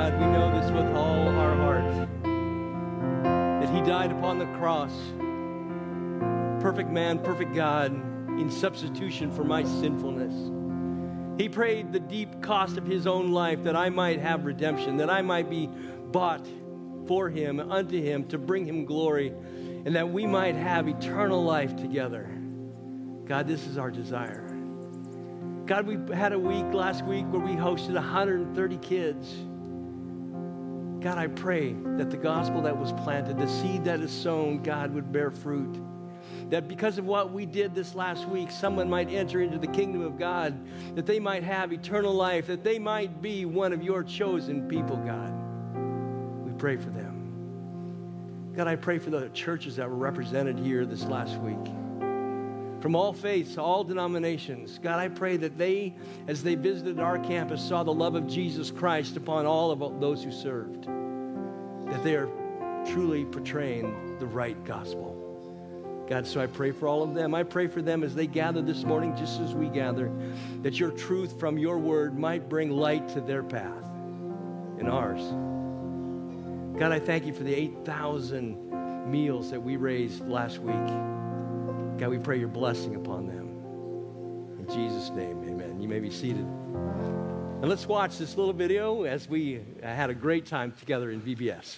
God, we know this with all our heart, that he died upon the cross, perfect man, perfect God, in substitution for my sinfulness. He paid the deep cost of his own life that I might have redemption, that I might be bought for him, unto him, to bring him glory, and that we might have eternal life together. God, this is our desire. God, we had a week last week where we hosted 130 kids. God, I pray that the gospel that was planted, the seed that is sown, God, would bear fruit. That because of what we did this last week, someone might enter into the kingdom of God, that they might have eternal life, that they might be one of your chosen people, God. We pray for them. God, I pray for the churches that were represented here this last week. From all faiths, all denominations. God, I pray that they, as they visited our campus, saw the love of Jesus Christ upon all of those who served. That they are truly portraying the right gospel. God, so I pray for all of them. I pray for them as they gather this morning, just as we gather, that your truth from your word might bring light to their path and ours. God, I thank you for the 8,000 meals that we raised last week. God, we pray your blessing upon them. In Jesus' name, amen. You may be seated. And let's watch this little video as we had a great time together in VBS.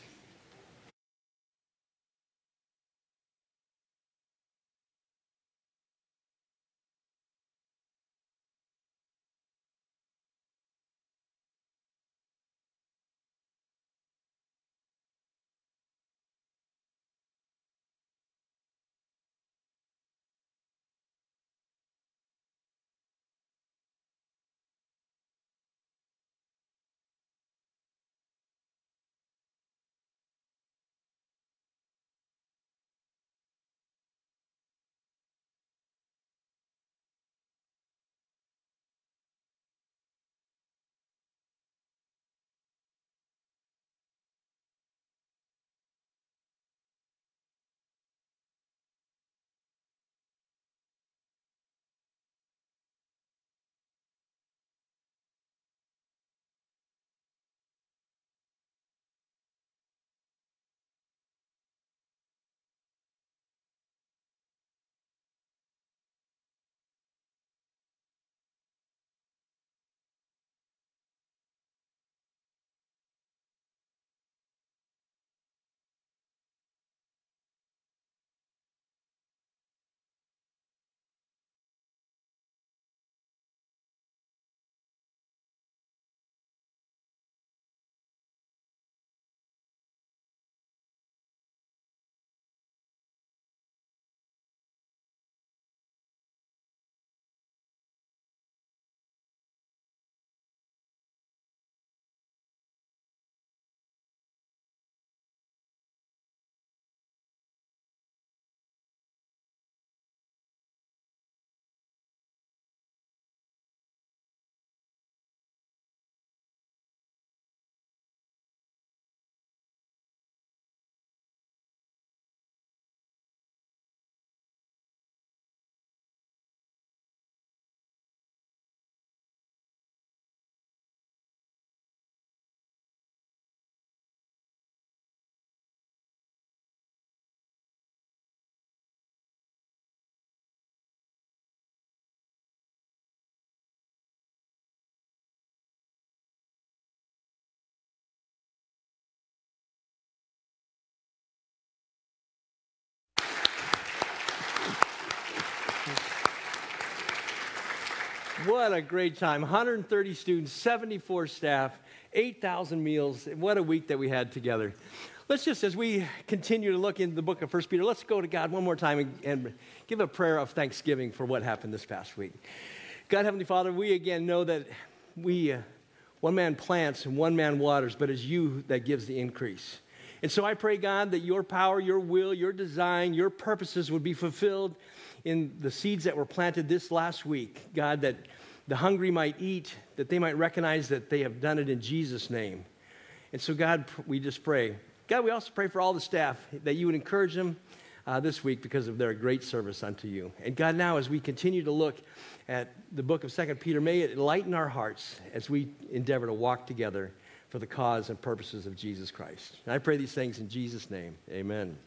What a great time. 130 students, 74 staff, 8,000 meals. What a week that we had together. Let's just, as we continue to look into the book of 1 Peter, let's go to God one more time and give a prayer of thanksgiving for what happened this past week. God, Heavenly Father, we again know that one man plants and one man waters, but it's you that gives the increase. And so I pray, God, that your power, your will, your design, your purposes would be fulfilled in the seeds that were planted this last week. God, that the hungry might eat, that they might recognize that they have done it in Jesus' name. And so, God, we just pray. God, we also pray for all the staff, that you would encourage them this week because of their great service unto you. And God, now as we continue to look at the book of 2 Peter, may it enlighten our hearts as we endeavor to walk together for the cause and purposes of Jesus Christ. And I pray these things in Jesus' name. Amen.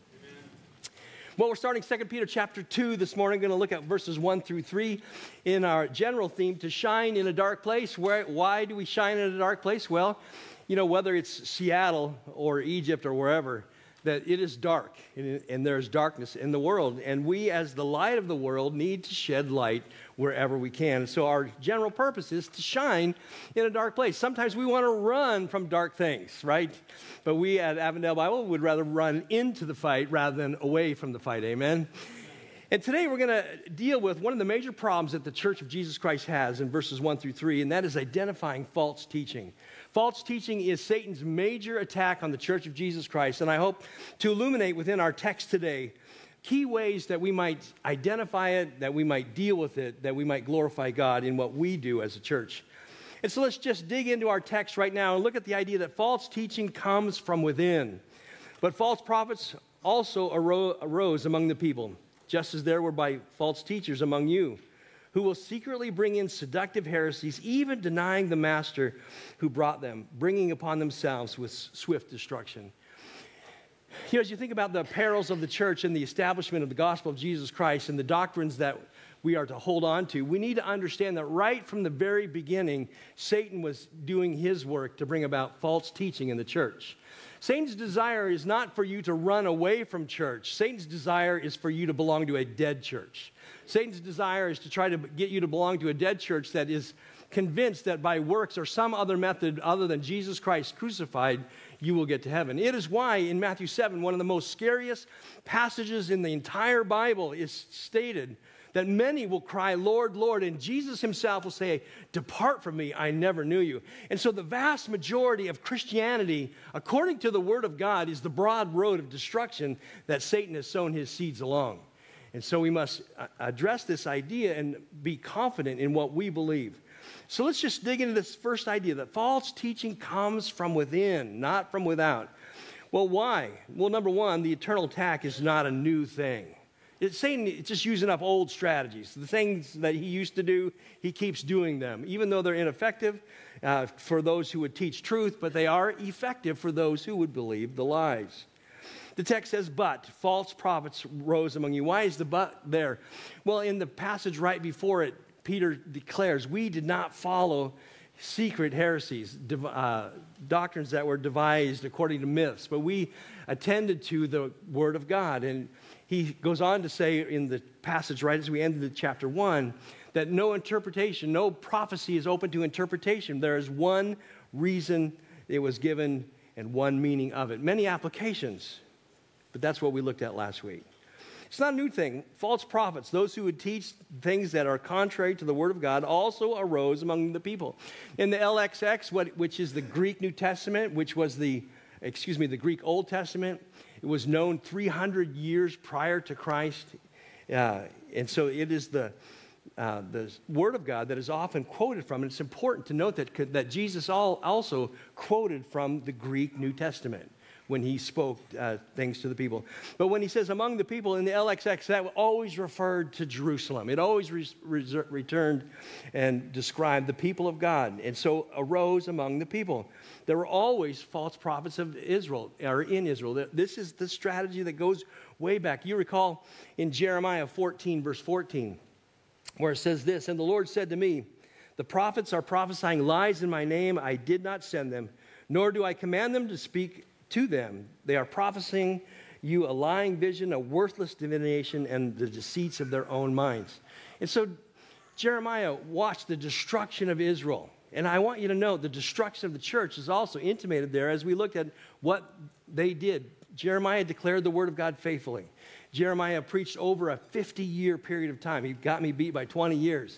Well, we're starting 2 Peter chapter 2 this morning. We're going to look at verses 1 through 3 in our general theme, to shine in a dark place. Why do we shine in a dark place? Well, you know, whether it's Seattle or Egypt or wherever, that it is dark and there's darkness in the world. And we, as the light of the world, need to shed light wherever we can. So our general purpose is to shine in a dark place. Sometimes we want to run from dark things, right? But we at Avondale Bible would rather run into the fight rather than away from the fight. Amen? And today we're going to deal with one of the major problems that the Church of Jesus Christ has in verses 1 through 3, and that is identifying false teaching. False teaching is Satan's major attack on the Church of Jesus Christ, and I hope to illuminate within our text today key ways that we might identify it, that we might deal with it, that we might glorify God in what we do as a church. And so let's just dig into our text right now and look at the idea that false teaching comes from within. But false prophets also arose among the people, just as there were by false teachers among you, who will secretly bring in seductive heresies, even denying the master who brought them, bringing upon themselves with swift destruction. You know, as you think about the perils of the church and the establishment of the gospel of Jesus Christ and the doctrines that we are to hold on to, we need to understand that right from the very beginning, Satan was doing his work to bring about false teaching in the church. Satan's desire is not for you to run away from church. Satan's desire is for you to belong to a dead church. Satan's desire is to try to get you to belong to a dead church that is convinced that by works or some other method other than Jesus Christ crucified, you will get to heaven. It is why in Matthew 7, one of the most scariest passages in the entire Bible is stated that many will cry, Lord, Lord, and Jesus himself will say, depart from me, I never knew you. And so the vast majority of Christianity, according to the Word of God, is the broad road of destruction that Satan has sown his seeds along. And so we must address this idea and be confident in what we believe. So let's just dig into this first idea that false teaching comes from within, not from without. Well, why? Well, number one, the eternal attack is not a new thing. Satan is just using up old strategies. The things that he used to do, he keeps doing them, even though they're ineffective for those who would teach truth, but they are effective for those who would believe the lies. The text says, but false prophets rose among you. Why is the but there? Well, in the passage right before it, Peter declares, we did not follow secret heresies, doctrines that were devised according to myths, but we attended to the Word of God. And he goes on to say in the passage right as we ended chapter 1, that no interpretation, no prophecy is open to interpretation. There is one reason it was given and one meaning of it. Many applications, but that's what we looked at last week. It's not a new thing. False prophets, those who would teach things that are contrary to the Word of God, also arose among the people. In the LXX, which is the Greek New Testament, which was the Greek Old Testament, it was known 300 years prior to Christ. And so it is the Word of God that is often quoted from. And it's important to note that Jesus also quoted from the Greek New Testament when he spoke things to the people. But when he says among the people in the LXX, that always referred to Jerusalem. It always returned and described the people of God. And so arose among the people. There were always false prophets of Israel, or in Israel. This is the strategy that goes way back. You recall in Jeremiah 14, verse 14, where it says this, and the Lord said to me, the prophets are prophesying lies in my name. I did not send them, nor do I command them to speak to them. They are prophesying you a lying vision, a worthless divination, and the deceits of their own minds. And so Jeremiah watched the destruction of Israel. And I want you to know the destruction of the church is also intimated there as we looked at what they did. Jeremiah declared the word of God faithfully. Jeremiah preached over a 50-year period of time. He got me beat by 20 years.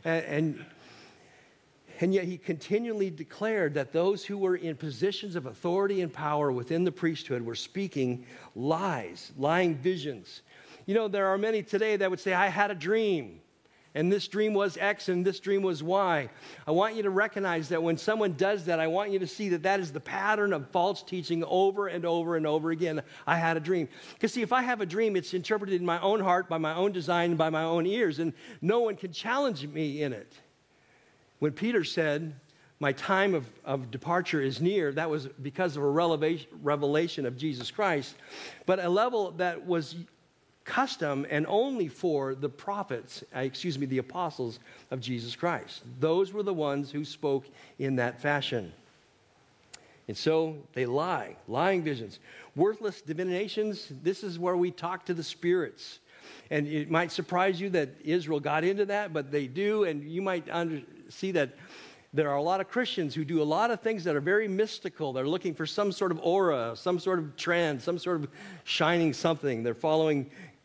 And yet he continually declared that those who were in positions of authority and power within the priesthood were speaking lies, lying visions. You know, there are many today that would say, I had a dream, and this dream was X, and this dream was Y. I want you to recognize that when someone does that, I want you to see that that is the pattern of false teaching over and over and over again. I had a dream. Because see, if I have a dream, it's interpreted in my own heart, by my own design, by my own ears, and no one can challenge me in it. When Peter said, my time of departure is near. That was because of a revelation of Jesus Christ, but a level that was custom and only for the prophets, the apostles of Jesus Christ. Those were the ones who spoke in that fashion. And so they lie, lying visions. Worthless divinations, this is where we talk to the spirits. And it might surprise you that Israel got into that, but they do, and you might see that there are a lot of Christians who do a lot of things that are very mystical. They're looking for some sort of aura, some sort of trend, some sort of shining something. They're following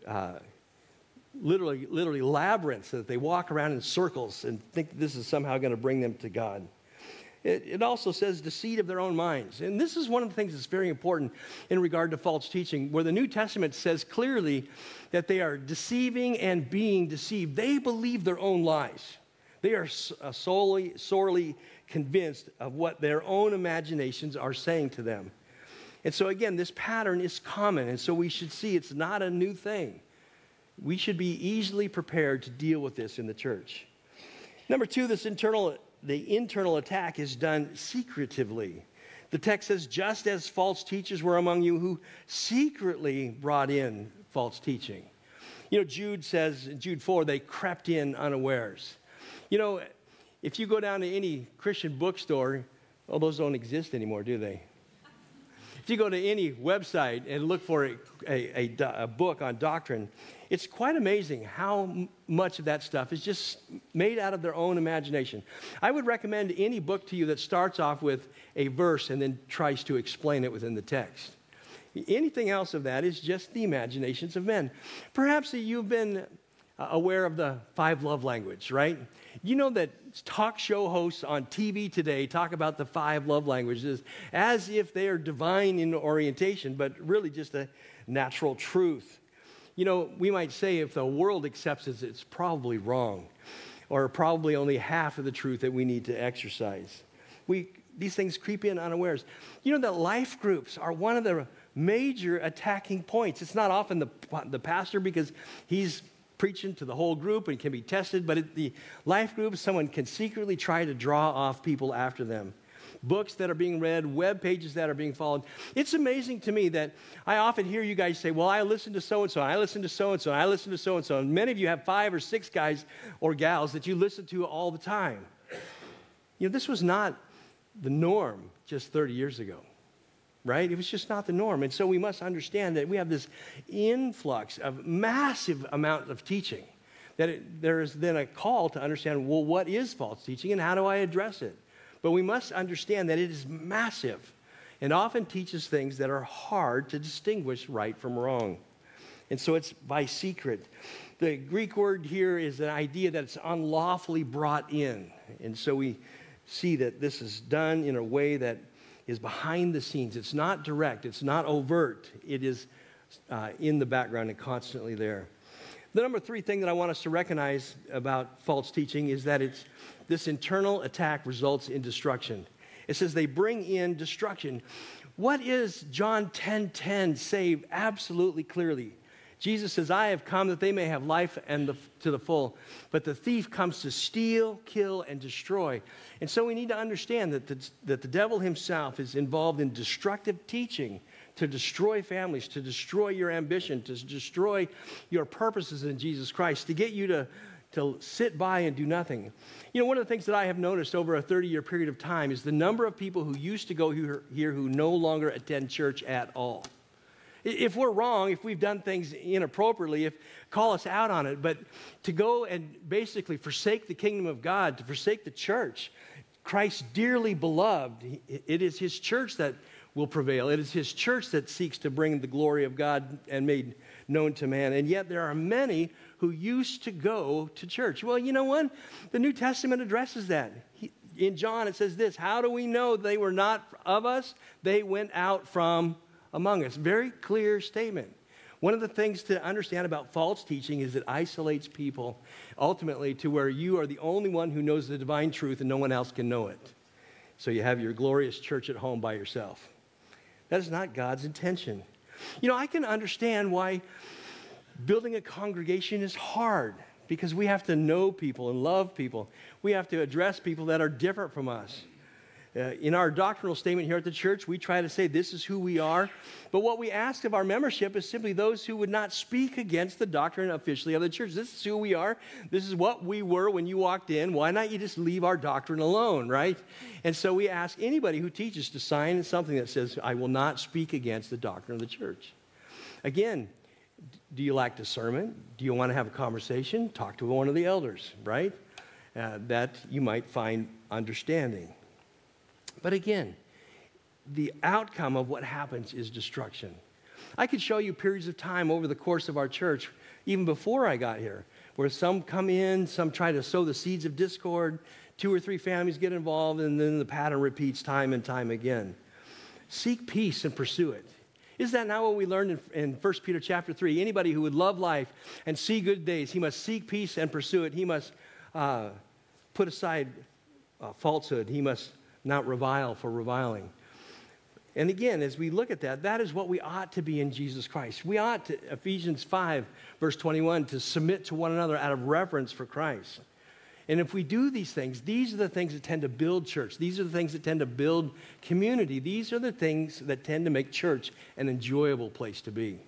literally labyrinths that they walk around in circles and think this is somehow going to bring them to God. It also says deceit of their own minds. And this is one of the things that's very important in regard to false teaching, where the New Testament says clearly that they are deceiving and being deceived. They believe their own lies. They are sorely convinced of what their own imaginations are saying to them. And so again, this pattern is common, and so we should see it's not a new thing. We should be easily prepared to deal with this in the church. Number two, the internal attack is done secretively. The text says, just as false teachers were among you who secretly brought in false teaching. You know, Jude says, in Jude 4, they crept in unawares. You know, if you go down to any Christian bookstore, well, those don't exist anymore, do they? If you go to any website and look for a book on doctrine, it's quite amazing how much of that stuff is just made out of their own imagination. I would recommend any book to you that starts off with a verse and then tries to explain it within the text. Anything else of that is just the imaginations of men. Perhaps you've been aware of the 5 love language, right? You know that talk show hosts on TV today talk about the 5 love languages as if they are divine in orientation, but really just a natural truth. You know, we might say if the world accepts it, it's probably wrong, or probably only half of the truth that we need to exercise. These things creep in unawares. You know that life groups are one of the major attacking points. It's not often the pastor, because he's preaching to the whole group and can be tested, but at the life group, someone can secretly try to draw off people after them. Books that are being read, web pages that are being followed. It's amazing to me that I often hear you guys say, well, I listen to so-and-so, I listen to so-and-so, I listen to so-and-so, and many of you have 5 or 6 guys or gals that you listen to all the time. You know, this was not the norm just 30 years ago. Right? It was just not the norm. And so we must understand that we have this influx of massive amount of teaching, that there is then a call to understand, well, what is false teaching and how do I address it? But we must understand that it is massive and often teaches things that are hard to distinguish right from wrong. And so it's by secret. The Greek word here is an idea that it's unlawfully brought in. And so we see that this is done in a way that is behind the scenes. It's not direct. It's not overt. It is in the background and constantly there. The number 3 thing that I want us to recognize about false teaching is that this internal attack results in destruction. It says they bring in destruction. What is John 10:10 say absolutely clearly? Jesus says, I have come that they may have life and to the full. But the thief comes to steal, kill, and destroy. And so we need to understand that the devil himself is involved in destructive teaching to destroy families, to destroy your ambition, to destroy your purposes in Jesus Christ, to get you to sit by and do nothing. You know, one of the things that I have noticed over a 30-year period of time is the number of people who used to go here who no longer attend church at all. If we're wrong, if we've done things inappropriately, call us out on it. But to go and basically forsake the kingdom of God, to forsake the church, Christ dearly beloved, it is his church that will prevail. It is his church that seeks to bring the glory of God and made known to man. And yet there are many who used to go to church. Well, you know what? The New Testament addresses that. In John, it says this, how do we know they were not of us? They went out from among us. Very clear statement. One of the things to understand about false teaching is it isolates people ultimately to where you are the only one who knows the divine truth and no one else can know it. So you have your glorious church at home by yourself. That is not God's intention. You know, I can understand why building a congregation is hard, because we have to know people and love people. We have to address people that are different from us. In our doctrinal statement here at the church, we try to say this is who we are. But what we ask of our membership is simply those who would not speak against the doctrine officially of the church. This is who we are. This is what we were when you walked in. Why not you just leave our doctrine alone, right? And so we ask anybody who teaches to sign something that says, I will not speak against the doctrine of the church. Again, do you lack discernment? Do you want to have a conversation? Talk to one of the elders, right? That you might find understanding. But again, the outcome of what happens is destruction. I could show you periods of time over the course of our church, even before I got here, where some come in, some try to sow the seeds of discord, 2 or 3 families get involved, and then the pattern repeats time and time again. Seek peace and pursue it. Is that not what we learned in 1 Peter chapter 3? Anybody who would love life and see good days, he must seek peace and pursue it. He must put aside falsehood. He must not revile for reviling. And again, as we look at that, that is what we ought to be in Jesus Christ. We ought to, Ephesians 5, verse 21, to submit to one another out of reverence for Christ. And if we do these things, these are the things that tend to build church. These are the things that tend to build community. These are the things that tend to make church an enjoyable place to be.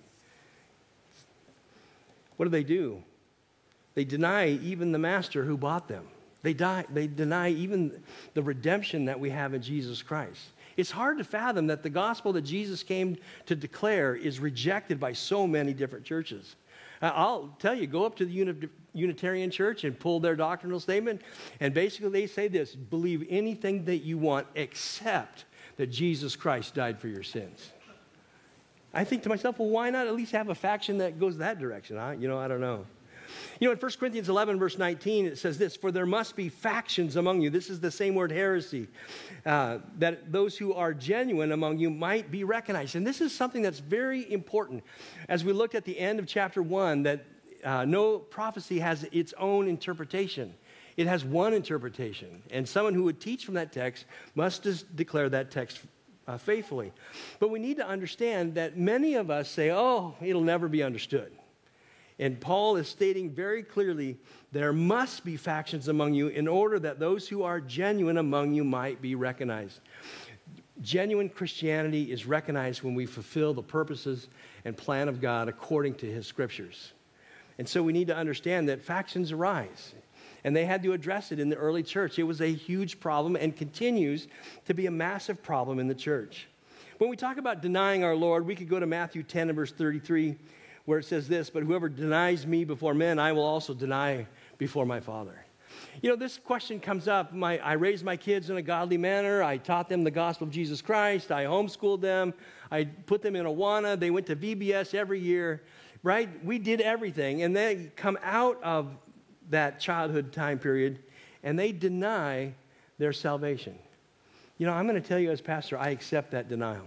What do? They deny even the master who bought them. They deny even the redemption that we have in Jesus Christ. It's hard to fathom that the gospel that Jesus came to declare is rejected by so many different churches. I'll tell you, go up to the Unitarian Church and pull their doctrinal statement, and basically they say this: believe anything that you want except that Jesus Christ died for your sins. I think to myself, well, why not at least have a faction that goes that direction? I don't know. In 1 Corinthians 11, verse 19, it says this: for there must be factions among you. This is the same word, heresy, that those who are genuine among you might be recognized. And this is something that's very important. As we looked at the end of chapter 1, that no prophecy has its own interpretation. It has one interpretation. And someone who would teach from that text must just declare that text faithfully. But we need to understand that many of us say, oh, it'll never be understood. And Paul is stating very clearly, there must be factions among you in order that those who are genuine among you might be recognized. Genuine Christianity is recognized when we fulfill the purposes and plan of God according to his scriptures. And so we need to understand that factions arise. And they had to address it in the early church. It was a huge problem and continues to be a massive problem in the church. When we talk about denying our Lord, we could go to Matthew 10 and verse 33, where it says this: but whoever denies me before men, I will also deny before my Father. This question comes up. I raised my kids in a godly manner. I taught them the gospel of Jesus Christ. I homeschooled them. I put them in Awana. They went to VBS every year, right? We did everything. And they come out of that childhood time period, and they deny their salvation. I'm going to tell you as pastor, I accept that denial.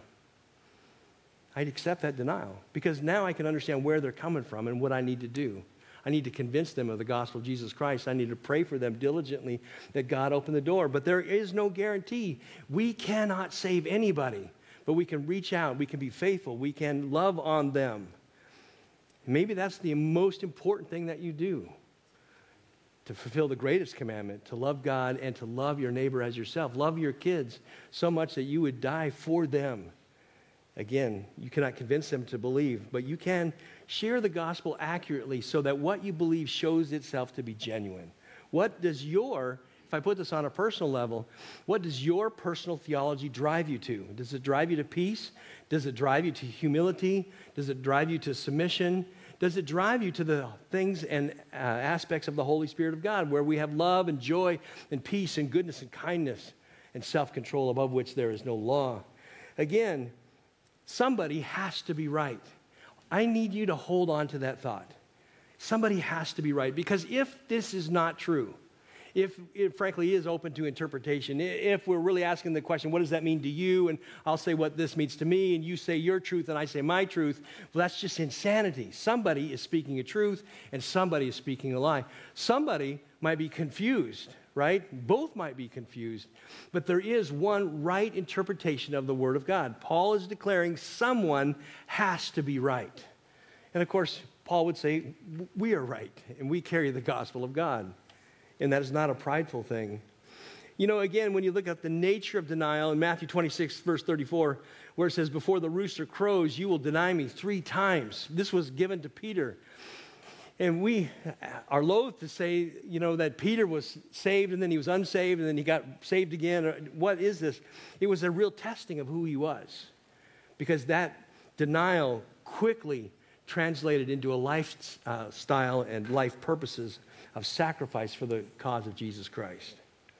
I'd accept that denial because now I can understand where they're coming from and what I need to do. I need to convince them of the gospel of Jesus Christ. I need to pray for them diligently that God open the door. But there is no guarantee. We cannot save anybody, but we can reach out. We can be faithful. We can love on them. Maybe that's the most important thing that you do to fulfill the greatest commandment, to love God and to love your neighbor as yourself. Love your kids so much that you would die for them. Again, you cannot convince them to believe, but you can share the gospel accurately so that what you believe shows itself to be genuine. What does if I put this on a personal level, what does your personal theology drive you to? Does it drive you to peace? Does it drive you to humility? Does it drive you to submission? Does it drive you to the things and aspects of the Holy Spirit of God where we have love and joy and peace and goodness and kindness and self-control above which there is no law? Again, somebody has to be right. I need you to hold on to that thought. Somebody has to be right, because if this is not true, if it frankly is open to interpretation, if we're really asking the question, what does that mean to you? And I'll say what this means to me, and you say your truth and I say my truth. Well, that's just insanity. Somebody is speaking a truth and somebody is speaking a lie. Somebody might be confused, right? Both might be confused. But there is one right interpretation of the Word of God. Paul is declaring someone has to be right. And of course, Paul would say, we are right, and we carry the gospel of God. And that is not a prideful thing. You know, again, when you look at the nature of denial in Matthew 26, verse 34, where it says, before the rooster crows, you will deny me 3 times. This was given to Peter. And we are loath to say, you know, that Peter was saved and then he was unsaved and then he got saved again. What is this? It was a real testing of who he was, because that denial quickly translated into a lifestyle and life purposes of sacrifice for the cause of Jesus Christ.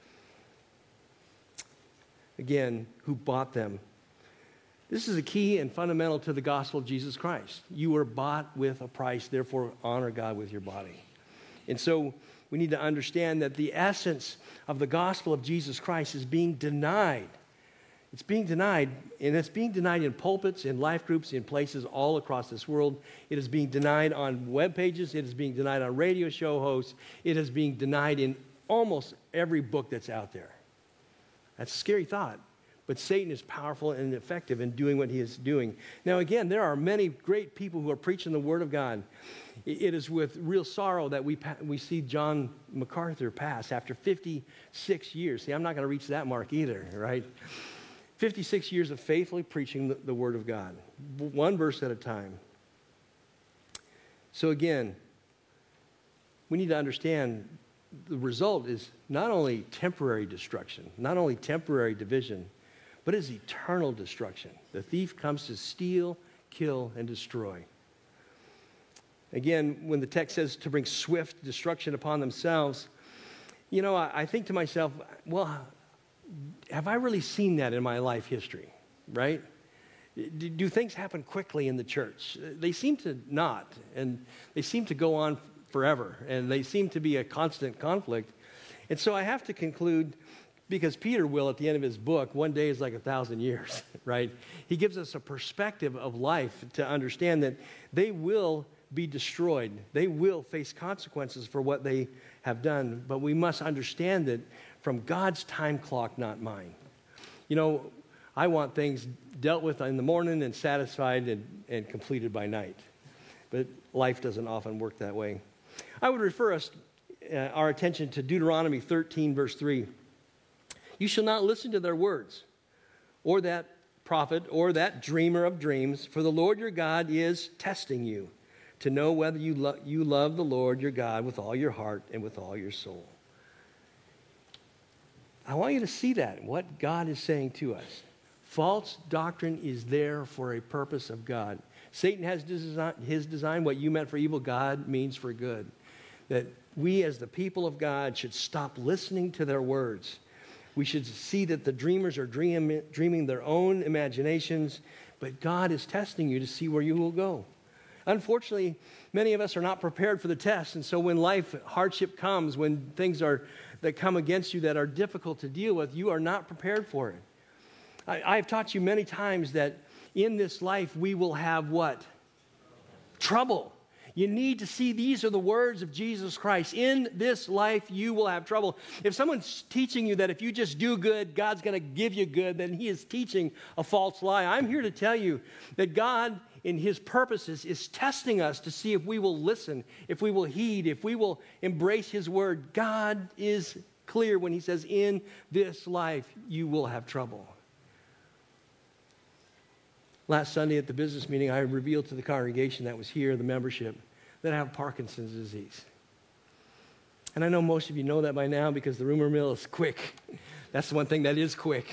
Again, who bought them? This is a key and fundamental to the gospel of Jesus Christ. You were bought with a price, therefore honor God with your body. And so we need to understand that the essence of the gospel of Jesus Christ is being denied. It's being denied, and it's being denied in pulpits, in life groups, in places all across this world. It is being denied on web pages. It is being denied on radio show hosts. It is being denied in almost every book that's out there. That's a scary thought. But Satan is powerful and effective in doing what he is doing. Now, again, there are many great people who are preaching the Word of God. It is with real sorrow that we see John MacArthur pass after 56 years. See, I'm not going to reach that mark either, right? 56 years of faithfully preaching the Word of God, one verse at a time. So again, we need to understand the result is not only temporary destruction, not only temporary division, but it's eternal destruction. The thief comes to steal, kill, and destroy. Again, when the text says to bring swift destruction upon themselves, you know, I think to myself, well, have I really seen that in my life history, right? Do things happen quickly in the church? They seem to not, and they seem to go on forever, and they seem to be a constant conflict. And so I have to conclude, because Peter will, at the end of his book, one day is like 1,000 years, right? He gives us a perspective of life to understand that they will be destroyed. They will face consequences for what they have done, but we must understand that from God's time clock, not mine. You know, I want things dealt with in the morning and satisfied and completed by night. But life doesn't often work that way. I would refer our attention to Deuteronomy 13, verse 3. You shall not listen to their words, or that prophet, or that dreamer of dreams, for the Lord your God is testing you to know whether you love the Lord your God with all your heart and with all your soul. I want you to see that, what God is saying to us. False doctrine is there for a purpose of God. Satan has his design. What you meant for evil, God means for good. That we as the people of God should stop listening to their words. We should see that the dreamers are dreaming their own imaginations, but God is testing you to see where you will go. Unfortunately, many of us are not prepared for the test, and so when hardship comes, when things that come against you that are difficult to deal with, you are not prepared for it. I've taught you many times that in this life we will have what? Trouble. You need to see these are the words of Jesus Christ. In this life, you will have trouble. If someone's teaching you that if you just do good, God's going to give you good, then he is teaching a false lie. I'm here to tell you that God, in his purposes, is testing us to see if we will listen, if we will heed, if we will embrace his word. God is clear when he says, in this life, you will have trouble. Last Sunday at the business meeting, I revealed to the congregation that was here, the membership, that I have Parkinson's disease. And I know most of you know that by now because the rumor mill is quick. That's the one thing that is quick.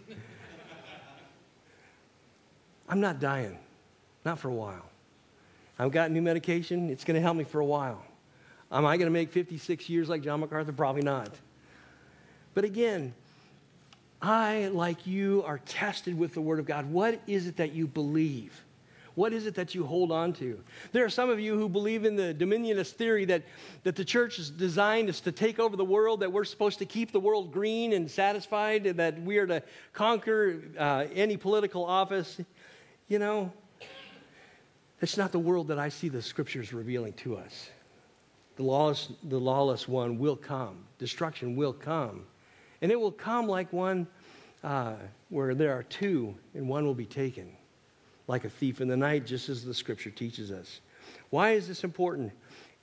I'm not dying, not for a while. I've got new medication. It's going to help me for a while. Am I going to make 56 years like John MacArthur? Probably not. But again, I, like you, are tested with the Word of God. What is it that you believe? What is it that you hold on to? There are some of you who believe in the dominionist theory that the church is designed is to take over the world, that we're supposed to keep the world green and satisfied, and that we are to conquer any political office. You know, it's not the world that I see the Scriptures revealing to us. The lawless one will come. Destruction will come. And it will come like one where there are two and one will be taken, like a thief in the night, just as the Scripture teaches us. Why is this important?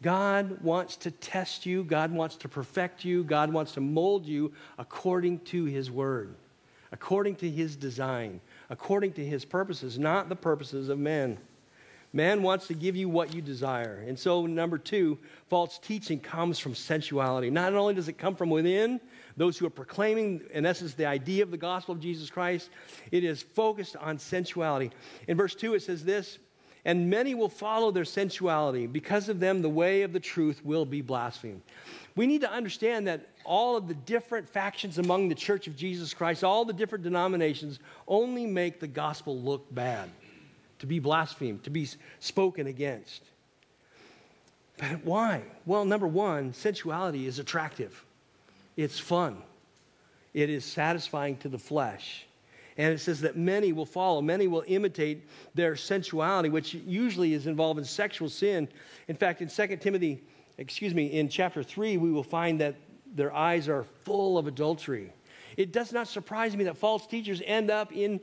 God wants to test you. God wants to perfect you. God wants to mold you according to his word, according to his design, according to his purposes, not the purposes of men. Man wants to give you what you desire. And so, number two, false teaching comes from sensuality. Not only does it come from within, those who are proclaiming, in essence, the idea of the gospel of Jesus Christ, it is focused on sensuality. In verse 2, it says this, and many will follow their sensuality. Because of them, the way of the truth will be blasphemed. We need to understand that all of the different factions among the Church of Jesus Christ, all the different denominations, only make the gospel look bad, to be blasphemed, to be spoken against. But why? Well, number one, sensuality is attractive. It's fun. It is satisfying to the flesh. And it says that many will follow. Many will imitate their sensuality, which usually is involved in sexual sin. In fact, in in chapter 3, we will find that their eyes are full of adultery. It does not surprise me that false teachers end up in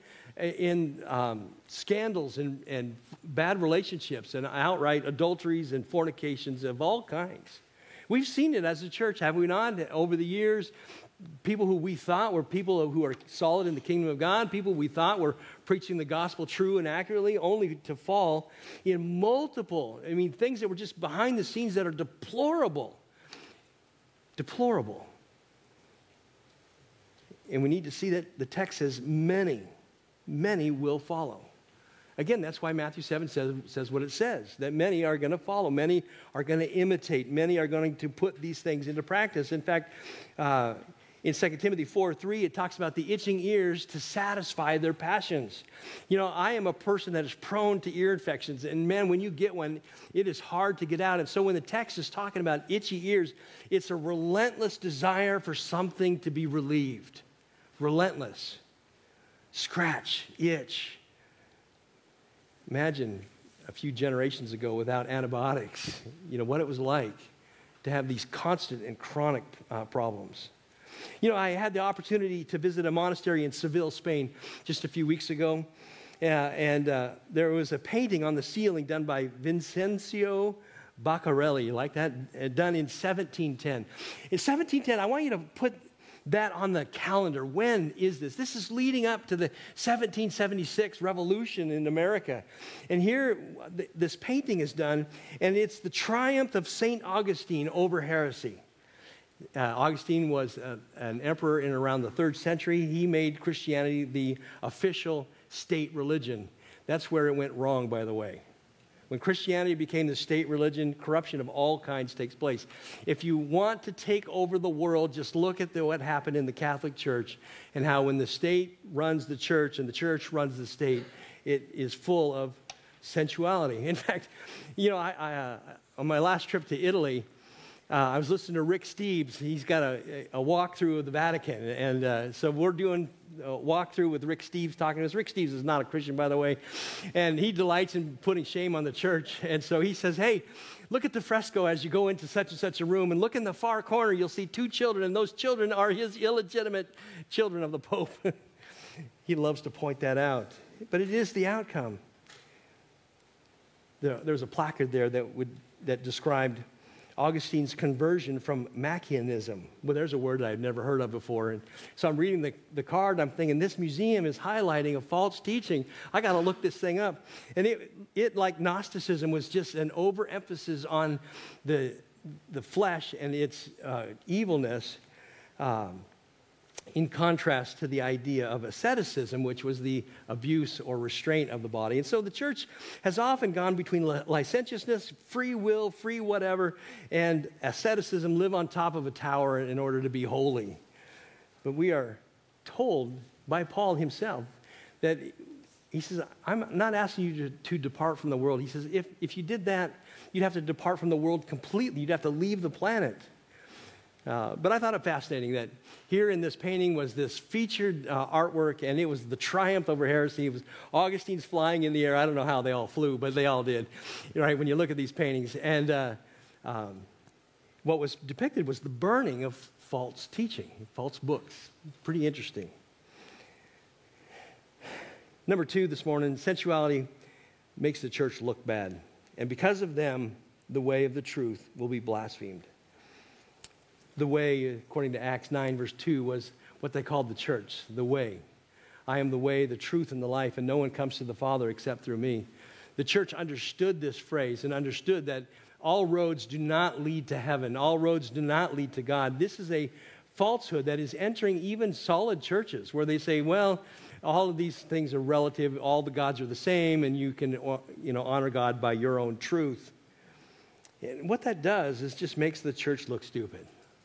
scandals and bad relationships and outright adulteries and fornications of all kinds. We've seen it as a church, have we not? Over the years, people who we thought were people who are solid in the kingdom of God, people we thought were preaching the gospel true and accurately, only to fall in multiple, things that were just behind the scenes that are deplorable. Deplorable. And we need to see that the text says many will follow. Again, that's why Matthew 7 says what it says, that many are going to follow, many are going to imitate, many are going to put these things into practice. In fact, in 2 Timothy 4:3, it talks about the itching ears to satisfy their passions. I am a person that is prone to ear infections, and man, when you get one, it is hard to get out. And so when the text is talking about itchy ears, it's a relentless desire for something to be relieved. Relentless. Scratch, itch. Imagine a few generations ago without antibiotics, what it was like to have these constant and chronic problems. I had the opportunity to visit a monastery in Seville, Spain, just a few weeks ago. And there was a painting on the ceiling done by Vincenzo Baccarelli, you like that? Done in 1710. In 1710, I want you to put that on the calendar. When is this? This is leading up to the 1776 revolution in America. And here, this painting is done, and it's the triumph of St. Augustine over heresy. Augustine was an emperor in around the 3rd century. He made Christianity the official state religion. That's where it went wrong, by the way. When Christianity became the state religion, corruption of all kinds takes place. If you want to take over the world, just look at what happened in the Catholic Church and how when the state runs the church and the church runs the state, it is full of sensuality. In fact, on my last trip to Italy, I was listening to Rick Steves. He's got a walkthrough of the Vatican. And so we're doing a walkthrough with Rick Steves talking to us. Rick Steves is not a Christian, by the way. And he delights in putting shame on the church. And so he says, hey, look at the fresco as you go into such and such a room. And look in the far corner, you'll see 2 children. And those children are his illegitimate children of the Pope. He loves to point that out. But it is the outcome. There's a placard there that described Augustine's conversion from Manichaeism. Well, there's a word that I've never heard of before. And so I'm reading the card, and I'm thinking, this museum is highlighting a false teaching. I got to look this thing up. And it, like Gnosticism, was just an overemphasis on the flesh and its evilness, in contrast to the idea of asceticism, which was the abuse or restraint of the body. And so the church has often gone between licentiousness, free will, free whatever, and asceticism, live on top of a tower in order to be holy. But we are told by Paul himself that he says, I'm not asking you to depart from the world. He says, if you did that, you'd have to depart from the world completely. You'd have to leave the planet. But I thought it fascinating that here in this painting was this featured artwork, and it was the triumph over heresy. It was Augustine's flying in the air. I don't know how they all flew, but they all did, right, when you look at these paintings. And what was depicted was the burning of false teaching, false books. Pretty interesting. Number 2 this morning, sensuality makes the church look bad. And because of them, the way of the truth will be blasphemed. The way, according to Acts 9, verse 2, was what they called the church, the way. I am the way, the truth, and the life, and no one comes to the Father except through me. The church understood this phrase and understood that all roads do not lead to heaven. All roads do not lead to God. This is a falsehood that is entering even solid churches where they say, well, all of these things are relative. All the gods are the same, and you can honor God by your own truth. And what that does is just makes the church look stupid.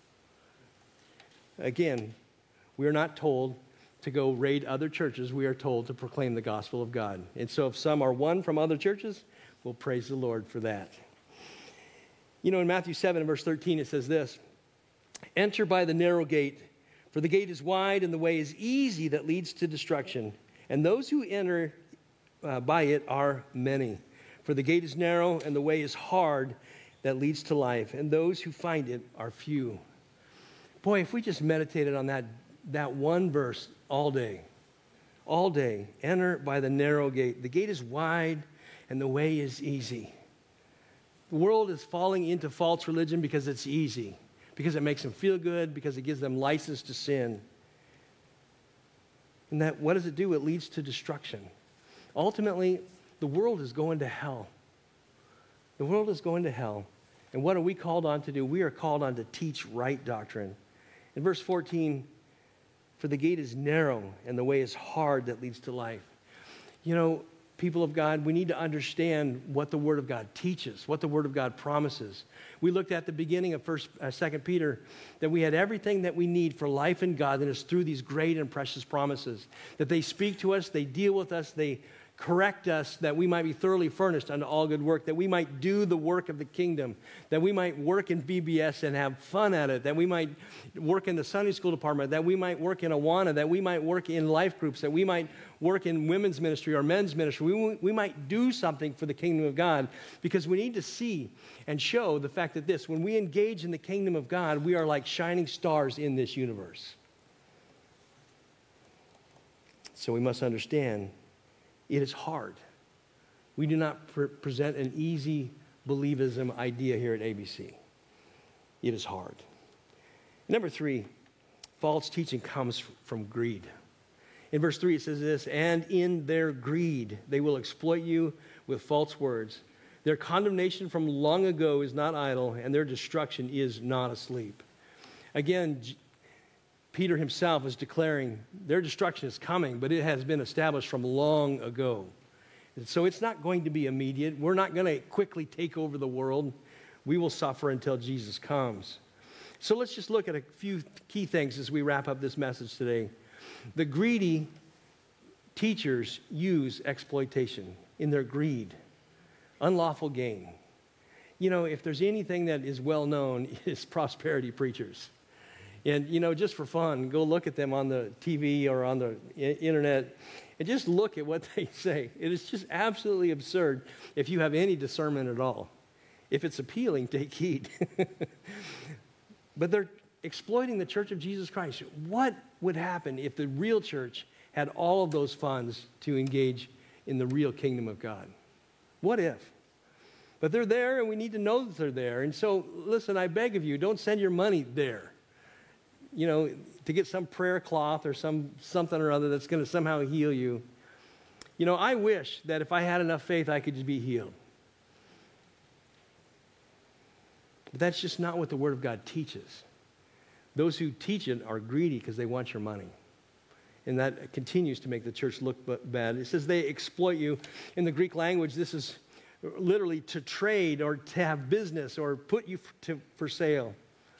Again, we are not told to go raid other churches. We are told to proclaim the gospel of God. And so if some are won from other churches, we'll praise the Lord for that. In Matthew 7, verse 13, it says this, enter by the narrow gate, for the gate is wide and the way is easy that leads to destruction. And those who enter by it are many. For the gate is narrow and the way is hard that leads to life. And those who find it are few. Boy, if we just meditated on that one verse all day, enter by the narrow gate. The gate is wide and the way is easy. The world is falling into false religion because it's easy, because it makes them feel good, because it gives them license to sin. And that, what does it do? It leads to destruction. Ultimately, the world is going to hell. The world is going to hell. And what are we called on to do? We are called on to teach right doctrine. In verse 14, for the gate is narrow and the way is hard that leads to life. People of God, we need to understand what the Word of God teaches, what the Word of God promises. We looked at the beginning of 2 Peter that we had everything that we need for life and godliness through these great and precious promises, that they speak to us, they deal with us, they correct us, that we might be thoroughly furnished unto all good work, that we might do the work of the kingdom, that we might work in VBS and have fun at it, that we might work in the Sunday school department, that we might work in Awana, that we might work in life groups, that we might work in women's ministry or men's ministry. We might do something for the kingdom of God, because we need to see and show the fact that when we engage in the kingdom of God, we are like shining stars in this universe. So we must understand it is hard. We do not present an easy believism idea here at ABC. It is hard. Number 3, false teaching comes from greed. In verse 3 it says this, and in their greed they will exploit you with false words. Their condemnation from long ago is not idle, and their destruction is not asleep. Again, Peter himself is declaring their destruction is coming, but it has been established from long ago. And so it's not going to be immediate. We're not going to quickly take over the world. We will suffer until Jesus comes. So let's just look at a few key things as we wrap up this message today. The greedy teachers use exploitation in their greed, unlawful gain. If there's anything that is well known, it's prosperity preachers. And, just for fun, go look at them on the TV or on the internet and just look at what they say. It is just absolutely absurd if you have any discernment at all. If it's appealing, take heed. But they're exploiting the church of Jesus Christ. What would happen if the real church had all of those funds to engage in the real kingdom of God? What if? But they're there, and we need to know that they're there. And so, listen, I beg of you, don't send your money there. To get some prayer cloth or something or other that's going to somehow heal you. I wish that if I had enough faith, I could just be healed. But that's just not what the Word of God teaches. Those who teach it are greedy because they want your money. And that continues to make the church look bad. It says they exploit you. In the Greek language, this is literally to trade or to have business or put you for sale.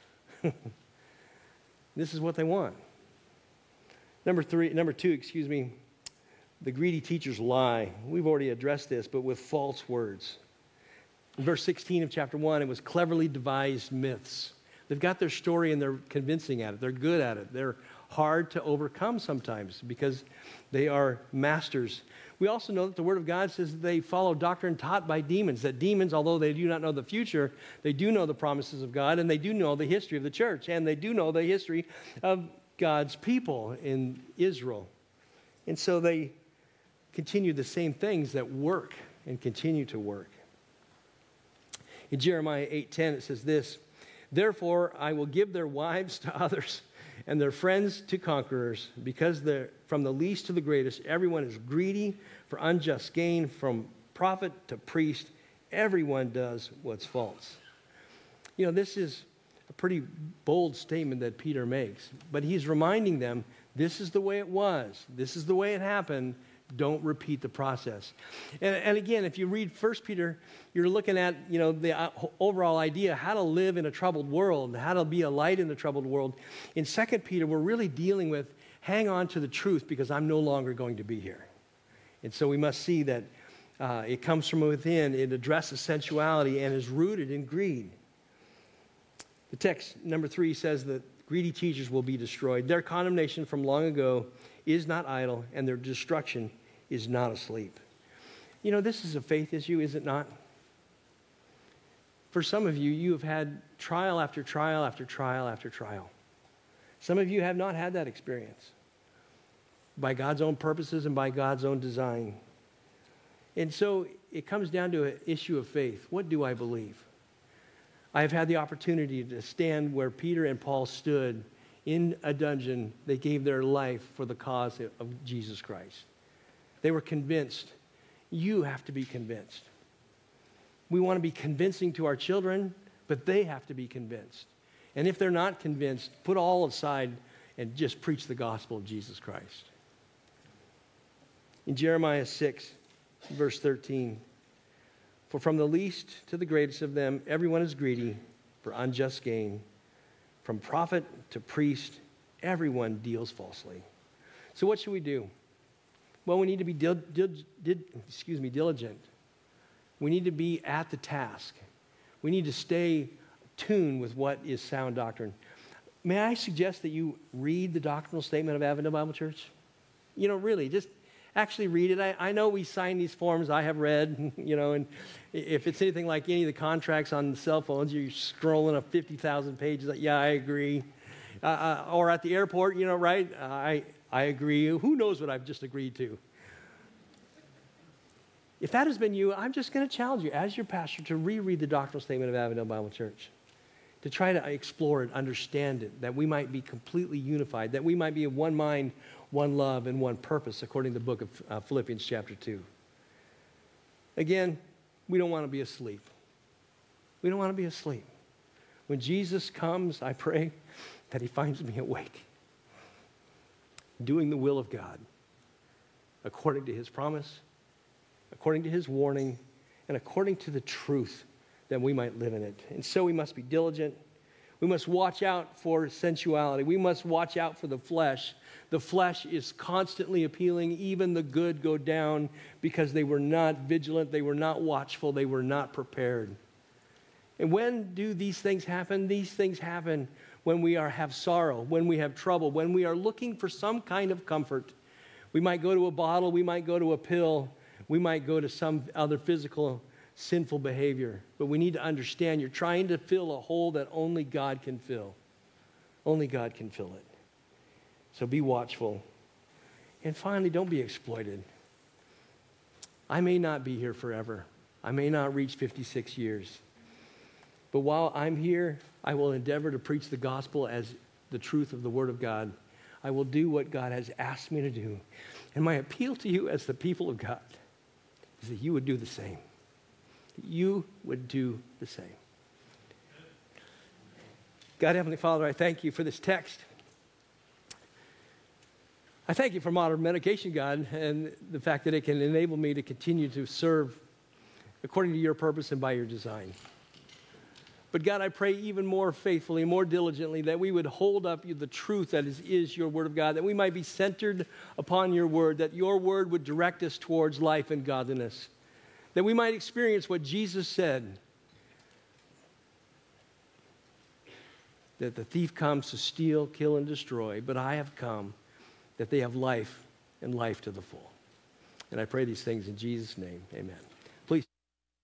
This is what they want. Number 2, the greedy teachers lie. We've already addressed this, but with false words. In verse 16 of chapter 1, it was cleverly devised myths. They've got their story and they're convincing at it. They're good at it. They're hard to overcome sometimes because they are masters. We also know that the Word of God says that they follow doctrine taught by demons, that demons, although they do not know the future, they do know the promises of God, and they do know the history of the church, and they do know the history of God's people in Israel. And so they continue the same things that work and continue to work. In Jeremiah 8:10, it says this, "Therefore I will give their wives to others and their friends to conquerors, because from the least to the greatest, everyone is greedy for unjust gain. From prophet to priest, everyone does what's false." You know, this is a pretty bold statement that Peter makes, but he's reminding them, this is the way it was. This is the way it happened. Don't repeat the process. And again, if you read 1 Peter, you're looking at, you know, the overall idea, how to live in a troubled world, how to be a light in a troubled world. In 2 Peter, we're really dealing with, hang on to the truth because I'm no longer going to be here. And so we must see that it comes from within. It addresses sensuality and is rooted in greed. The text, number 3, says that greedy teachers will be destroyed. Their condemnation from long ago is not idle, and their destruction is not asleep. You know, this is a faith issue, is it not? For some of you, you have had trial after trial after trial after trial. Some of you have not had that experience by God's own purposes and by God's own design. And so it comes down to an issue of faith. What do I believe? I have had the opportunity to stand where Peter and Paul stood in a dungeon. They gave their life for the cause of Jesus Christ. They were convinced. You have to be convinced. We want to be convincing to our children, but they have to be convinced. And if they're not convinced, put all aside and just preach the gospel of Jesus Christ. In Jeremiah 6, verse 13, "For from the least to the greatest of them, everyone is greedy for unjust gain. From prophet to priest, everyone deals falsely." So what should we do? Well, we need to be diligent. We need to be at the task. We need to stay tuned with what is sound doctrine. May I suggest that you read the doctrinal statement of Avondale Bible Church? You know, really, just actually read it. I know we sign these forms. I have read, you know, and if it's anything like any of the contracts on the cell phones, you're scrolling up 50,000 pages. Like, yeah, I agree. Or at the airport, you know, right? I agree. Who knows what I've just agreed to? If that has been you, I'm just going to challenge you as your pastor to reread the doctrinal statement of Avondale Bible Church, to try to explore it, understand it, that we might be completely unified, that we might be of one mind, one love, and one purpose, according to the book of Philippians chapter 2. Again, we don't want to be asleep. We don't want to be asleep. When Jesus comes, I pray that he finds me awake, doing the will of God, according to his promise, according to his warning, and according to the truth, that we might live in it. And so we must be diligent. We must watch out for sensuality. We must watch out for the flesh. The flesh is constantly appealing. Even the good go down because they were not vigilant, they were not watchful, they were not prepared. And when do these things happen? These things happen when we have sorrow, when we have trouble, when we are looking for some kind of comfort. We might go to a bottle, we might go to a pill, we might go to some other physical sinful behavior. But we need to understand you're trying to fill a hole that only God can fill. Only God can fill it. So be watchful. And finally, don't be exploited. I may not be here forever. I may not reach 56 years. But while I'm here, I will endeavor to preach the gospel as the truth of the Word of God. I will do what God has asked me to do. And my appeal to you as the people of God is that you would do the same. You would do the same. God, Heavenly Father, I thank you for this text. I thank you for modern medication, God, and the fact that it can enable me to continue to serve according to your purpose and by your design. But God, I pray even more faithfully, more diligently, that we would hold up the truth that is your word of God, that we might be centered upon your word, that your word would direct us towards life and godliness, that we might experience what Jesus said, that the thief comes to steal, kill, and destroy, but I have come that they have life and life to the full. And I pray these things in Jesus' name. Amen.